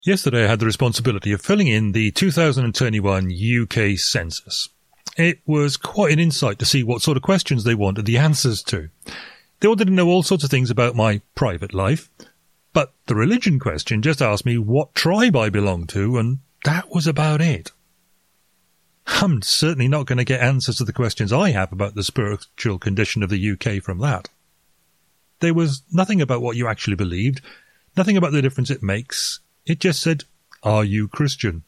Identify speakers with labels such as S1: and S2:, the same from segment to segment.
S1: Yesterday I had the responsibility of filling in the 2021 UK census. It was quite an insight to see what sort of questions they wanted the answers to. They wanted to know all sorts of things about my private life, but the religion question just asked me what tribe I belonged to, and that was about it. I'm certainly not going to get answers to the questions I have about the spiritual condition of the UK from that. There was nothing about what you actually believed, nothing about the difference it makes. It just said, "Are you Christian?"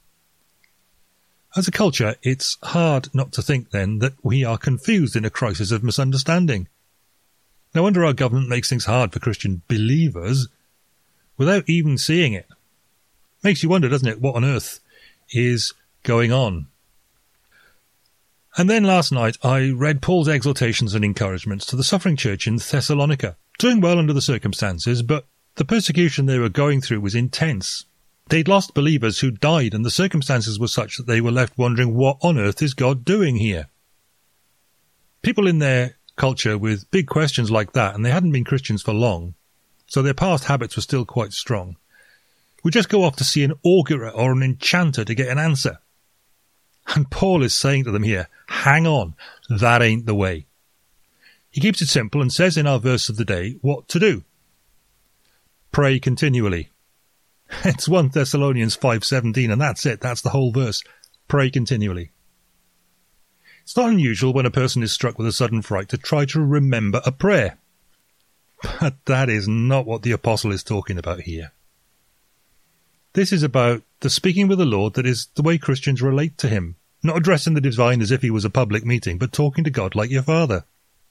S1: As a culture, it's hard not to think then that we are confused in a crisis of misunderstanding. No wonder our government makes things hard for Christian believers without even seeing it. Makes you wonder, doesn't it, what on earth is going on? And then last night I read Paul's exhortations and encouragements to the suffering church in Thessalonica, doing well under the circumstances, but the persecution they were going through was intense. They'd lost believers who died, and the circumstances were such that they were left wondering, what on earth is God doing here? People in their culture with big questions like that, and they hadn't been Christians for long, so their past habits were still quite strong, would just go off to see an augurer or an enchanter to get an answer. And Paul is saying to them here, hang on, that ain't the way. He keeps it simple and says in our verse of the day what to do. Pray continually. It's 1 Thessalonians 5:17, and that's it. That's the whole verse. Pray continually. It's not unusual when a person is struck with a sudden fright to try to remember a prayer. But that is not what the apostle is talking about here. This is about the speaking with the Lord that is the way Christians relate to him, not addressing the divine as if he was a public meeting, but talking to God like your father.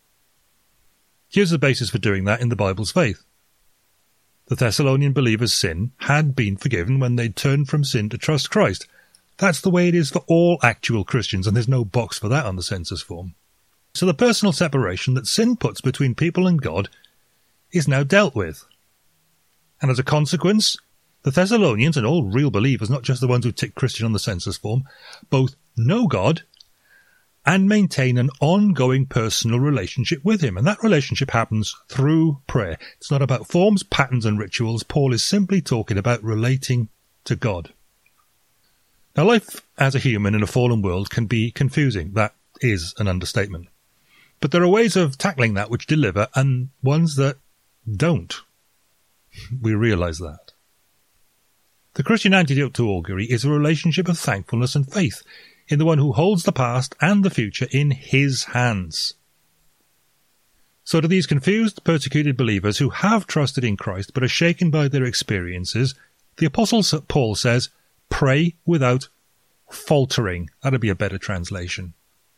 S1: Here's the basis for doing that in the Bible's faith. The Thessalonian believers' sin had been forgiven when they turned from sin to trust Christ. That's the way it is for all actual Christians, and there's no box for that on the census form. So the personal separation that sin puts between people and God is now dealt with. And as a consequence, the Thessalonians, and all real believers, not just the ones who tick Christian on the census form, both know God and maintain an ongoing personal relationship with him. And that relationship happens through prayer. It's not about forms, patterns and rituals. Paul is simply talking about relating to God. Now, life as a human in a fallen world can be confusing. That is an understatement. But there are ways of tackling that which deliver and ones that don't. We realise that. The Christian antidote to augury is a relationship of thankfulness and faith in the one who holds the past and the future in his hands. So to these confused, persecuted believers who have trusted in Christ but are shaken by their experiences, the Apostle Paul says, pray without faltering. That'd be a better translation.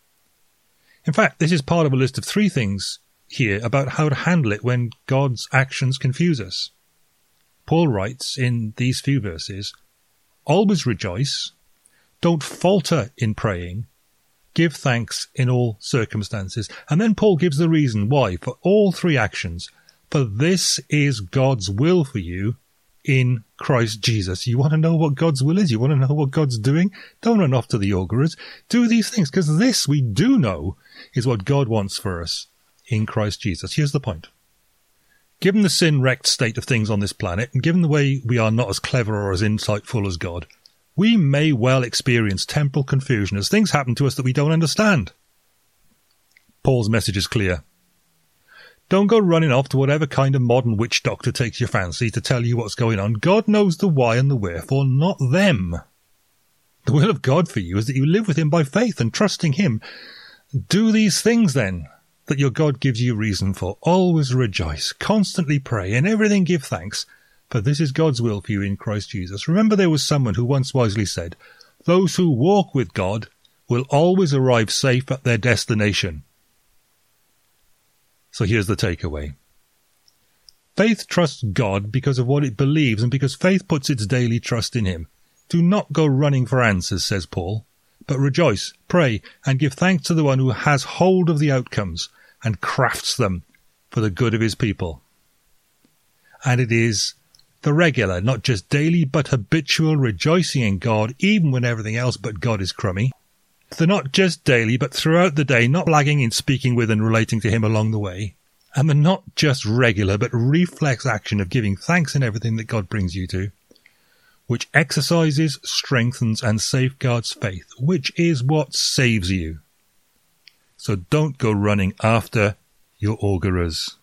S1: In fact, this is part of a list of 3 things here about how to handle it when God's actions confuse us. Paul writes in these few verses, always rejoice, don't falter in praying, give thanks in all circumstances. And then Paul gives the reason why for all 3 actions. For this is God's will for you in Christ Jesus. You want to know what God's will is? You want to know what God's doing? Don't run off to the augurers. Do these things, because this we do know is what God wants for us in Christ Jesus. Here's the point. Given the sin-wrecked state of things on this planet, and given the way we are not as clever or as insightful as God, we may well experience temporal confusion as things happen to us that we don't understand. Paul's message is clear. Don't go running off to whatever kind of modern witch doctor takes your fancy to tell you what's going on. God knows the why and the wherefore, not them. The will of God for you is that you live with him by faith and trusting him. Do these things then that your God gives you reason for. Always rejoice, constantly pray, in everything give thanks, for this is God's will for you in Christ Jesus. Remember, there was someone who once wisely said, those who walk with God will always arrive safe at their destination. So here's the takeaway. Faith trusts God because of what it believes and because faith puts its daily trust in him. Do not go running for answers, says Paul, but rejoice, pray, and give thanks to the one who has hold of the outcomes and crafts them for the good of his people. And it is the regular, not just daily, but habitual rejoicing in God, even when everything else but God is crummy. The not just daily, but throughout the day, not lagging in speaking with and relating to him along the way. And the not just regular, but reflex action of giving thanks in everything that God brings you to, which exercises, strengthens, and safeguards faith, which is what saves you. So don't go running after your auguries.